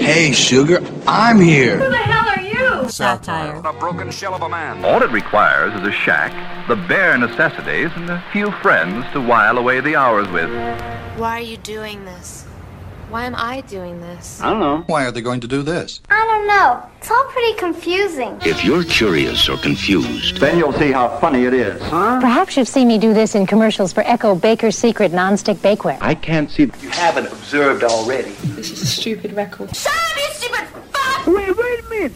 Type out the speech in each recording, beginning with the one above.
Hey, sugar, I'm here. Who the hell are you? Satire. A broken shell of a man. All it requires is a shack, the bare necessities, and a few friends to while away the hours with. Why are you doing this? Why am I doing this? I don't know. Why are they going to do this? I don't know. It's all pretty confusing. If you're curious or confused, then you'll see how funny it is. Huh? Perhaps you've seen me do this in commercials for Echo Baker's Secret Non-Stick Bakeware. I can't see. You haven't observed already. This is a stupid record. Shut up, you stupid fuck! Wait a minute.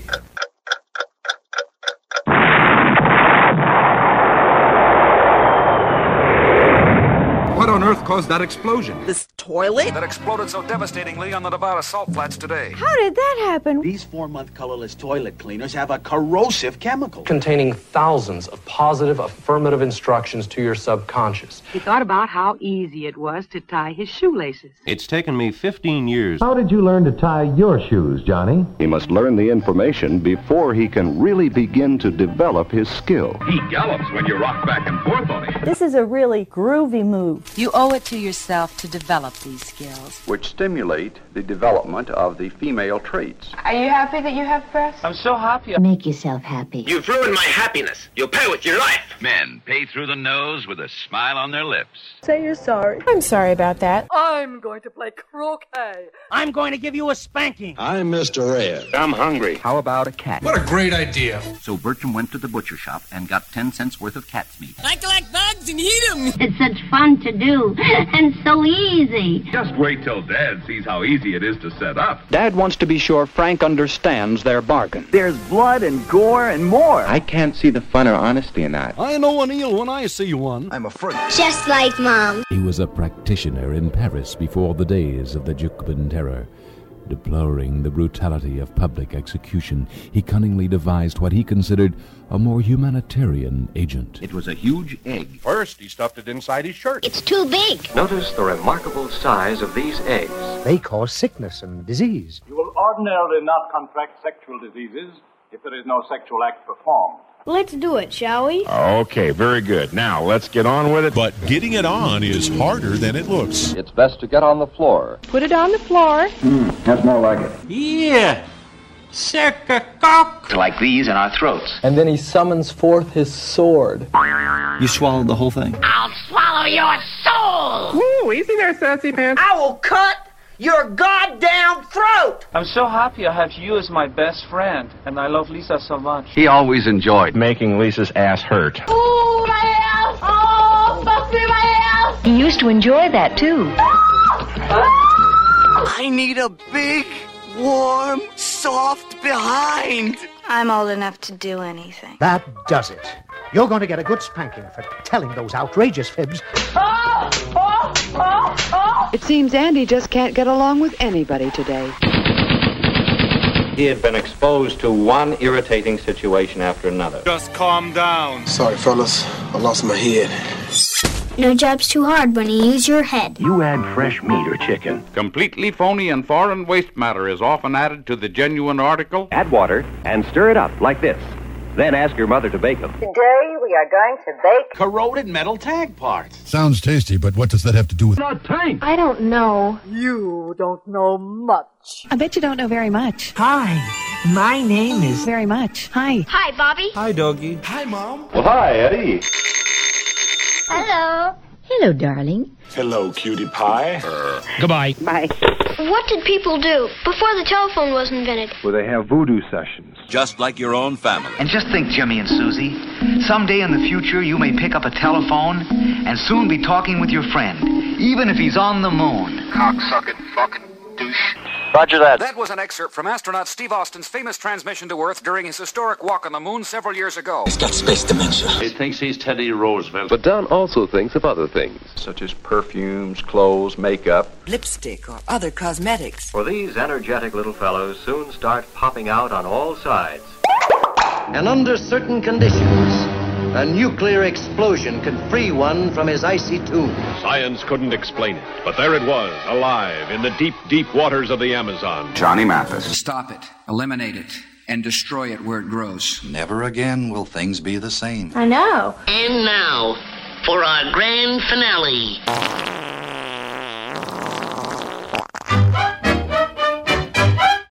What on earth caused that explosion? This toilet? That exploded so devastatingly on the Nevada salt flats today. How did that happen? These 4-month colorless toilet cleaners have a corrosive chemical containing thousands of positive affirmative instructions to your subconscious. He thought about how easy it was to tie his shoelaces. It's taken me 15 years. How did you learn to tie your shoes, Johnny? He must learn the information before he can really begin to develop his skill. He gallops when you rock back and forth on him. This is a really groovy move. You owe it to yourself to develop these skills, which stimulate the development of the female traits. Are you happy that you have breasts? I'm so happy. Make yourself happy. You've ruined my happiness. You'll pay with your life. Men pay through the nose with a smile on their lips. Say you're sorry. I'm sorry about that. I'm going to play croquet. I'm going to give you a spanking. I'm Mr. Red. I'm hungry. How about a cat? What a great idea. So Bertram went to the butcher shop and got 10 cents worth of cat's meat. I collect bugs and eat them. It's such fun to do, and so easy. Just wait till Dad sees how easy it is to set up. Dad wants to be sure Frank understands their bargain. There's blood and gore and more. I can't see the fun or honesty in that. I know an eel when I see one. I'm afraid. Just like Mom. He was a practitioner in Paris before the days of the Jacobin terror. Deploring the brutality of public execution, he cunningly devised what he considered a more humanitarian agent. It was a huge egg. First, he stuffed it inside his shirt. It's too big. Notice the remarkable size of these eggs. They cause sickness and disease. You will ordinarily not contract sexual diseases if there is no sexual act performed. Let's do it, shall we? Okay, very good. Now, let's get on with it. But getting it on is harder than it looks. It's best to get on the floor. Put it on the floor. That's more like it. Yeah. Suck a cock. Like these in our throats. And then he summons forth his sword. You swallowed the whole thing? I'll swallow your soul! Ooh, easy there, sassy pants. I will cut your goddamn throat! I'm so happy I have you as my best friend, and I love Lisa so much. He always enjoyed Making Lisa's ass hurt. Oh, my ass! Oh, fuck me, my ass! He used to enjoy that, too. I need a big, warm, soft behind. I'm old enough to do anything. That does it. You're going to get a good spanking for telling those outrageous fibs. It seems Andy just can't get along with anybody today. He had been exposed to one irritating situation after another. Just calm down. Sorry, fellas. I lost my head. No job's too hard when you use your head. You add fresh meat or chicken. Completely phony and foreign waste matter is often added to the genuine article. Add water and stir it up like this. Then ask your mother to bake them. Today we are going to bake Corroded metal tag parts. Sounds tasty, but what does that have to do with... Not tank. I don't know. You don't know much. I bet you don't know very much. Hi, my name is... Very much. Hi. Hi, Bobby. Hi, Doggy. Hi, Mom. Well, hi, Eddie. Hello. Hello, darling. Hello, cutie pie. Goodbye. Bye. What did people do before the telephone was invented? Where they have voodoo sessions. Just like your own family. And just think, Jimmy and Susie, someday in the future you may pick up a telephone and soon be talking with your friend, even if he's on the moon. Cocksucking fucking douche. Roger that. That was an excerpt from astronaut Steve Austin's famous transmission to Earth during his historic walk on the moon several years ago. He's got space dementia. He thinks he's Teddy Roosevelt. But Don also thinks of other things. Such as perfumes, clothes, makeup. Lipstick or other cosmetics. For these energetic little fellows soon start popping out on all sides. And under certain conditions, a nuclear explosion could free one from his icy tomb. Science couldn't explain it, but there it was, alive in the deep, deep waters of the Amazon. Johnny Mathis. Stop it, eliminate it, and destroy it where it grows. Never again will things be the same. I know. And now, for our grand finale.